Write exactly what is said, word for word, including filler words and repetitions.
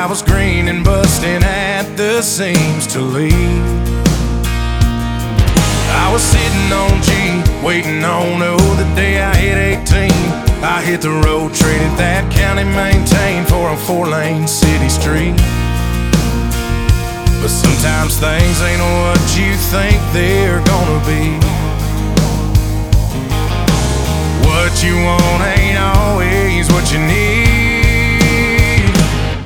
I was green and busting at the seams to leave. I was sitting on G, waiting on, oh, the day I hit eighteen. I hit the road, traded that county maintained for a four-lane city street. But sometimes things ain't what you think they're gonna be.